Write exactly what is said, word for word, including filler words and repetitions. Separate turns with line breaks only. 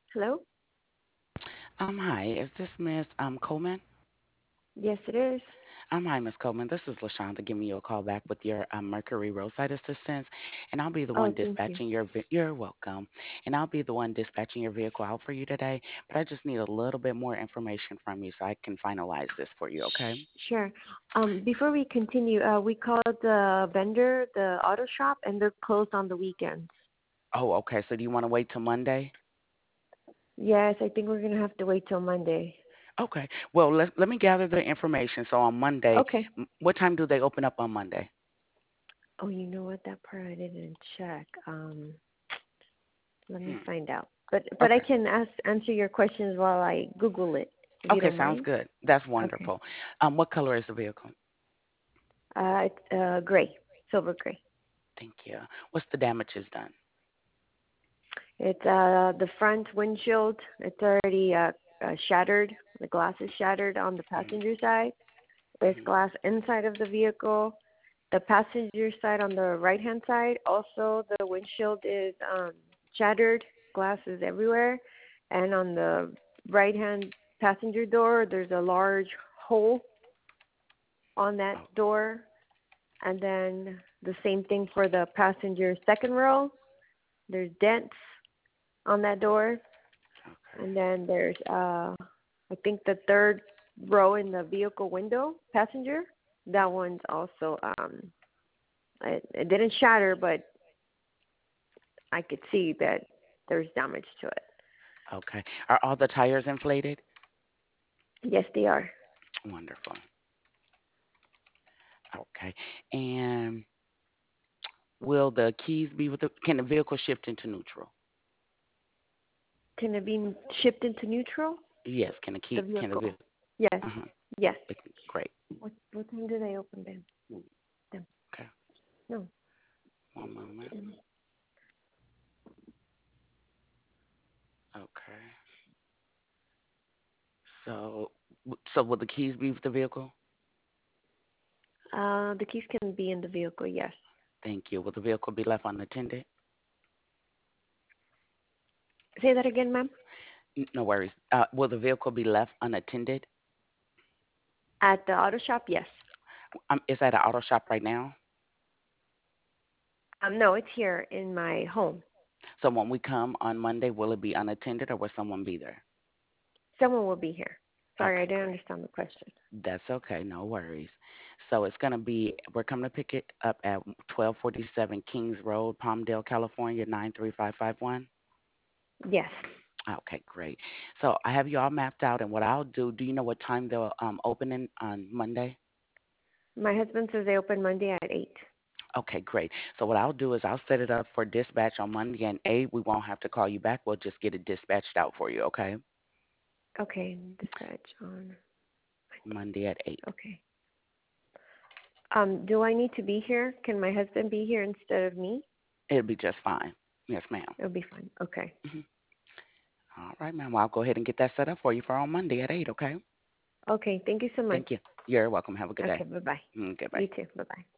Hello?
Um, hi, is this Miss um Coleman?
Yes, it is.
Um, hi, Miss Coleman. This is LaShonda giving you a call back with your um, Mercury Roadside Assistance, and I'll be the one
Oh, thank you.
dispatching your. Ve- you're welcome, and I'll be the one dispatching your vehicle out for you today. But I just need a little bit more information from you so I can finalize this for you. Okay?
Sh- Sure. Um, before we continue, uh, we called the vendor, the auto shop, and they're closed on the weekends.
Oh, okay. So do you want to wait till Monday?
Yes, I think we're gonna have to wait till Monday.
Okay. Well, let let me gather the information. So on Monday,
Okay.
m- what time do they open up on Monday?
Oh, you know what? That part I didn't check. Um, let me
Hmm.
find out. But but I
Okay.
can ask answer your questions while I Google it, if you
Okay.
don't
Sounds
mind.
good. That's
Okay.
wonderful. Um, what color is the vehicle?
Uh, it's uh gray, silver gray.
Thank you. What's the damages done?
It's uh the front windshield. It's already uh, uh shattered. The glass is shattered on the
Hmm.
passenger side. There's
Hmm.
glass inside of the vehicle. The passenger side on the right hand side, also the windshield is um shattered. Glass is everywhere. And on the right hand passenger door, there's a large hole on that
Oh,
door. And then the same thing for the passenger second row. There's dents on that door.
okay.
And then there's uh I think the third row in the vehicle window, passenger. That one's also um it, it didn't shatter, but I could see that there's damage to it.
Okay. Are all the tires inflated?
Yes, they are.
Wonderful. Okay. And will the keys be with the, can the vehicle shift into neutral?
Can it be shipped into neutral?
Yes. Can the
The
key, can the
vehicle.
vehicle,
Yes.
uh-huh.
Yes.
Great.
What what time do they open them? Them.
Okay.
No.
One moment. Okay. So, w- so will the keys be with the vehicle?
Uh the keys can be in the vehicle, yes.
Thank you. Will the vehicle be left unattended?
Say that again, ma'am.
N- No worries. Uh, will the vehicle be left unattended?
At the auto shop, yes.
Um, is at an auto shop right now?
Um no, it's here in my home.
So when we come on Monday, will it be unattended or will someone be there?
Someone will be here. Sorry, I
Okay,
didn't
great.
understand the question.
That's okay, no worries. So it's gonna be we're coming to pick it up at twelve forty-seven Kings Road, Palmdale, California, nine three five five one.
Yes.
Okay, great. So I have you all mapped out, and what I'll do, do you know what time they'll um open in on Monday?
My husband says they open Monday at eight.
Okay, great. So what I'll do is I'll set it up for dispatch on Monday and eight. We won't have to call you back. We'll just get it dispatched out for you, okay?
Okay, dispatch on Monday.
Monday at eight.
Okay. Um, do I need to be here? Can my husband be here instead of me?
It'll be just fine. Yes, ma'am.
It'll be fine. Okay.
Mhm. All right, ma'am. Well, I'll go ahead and get that set up for you for on Monday at eight, okay?
Okay, thank you so much.
Thank you. You're welcome. Have a good day.
Okay, bye bye.
Mm,
You
goodbye.
too. Bye bye.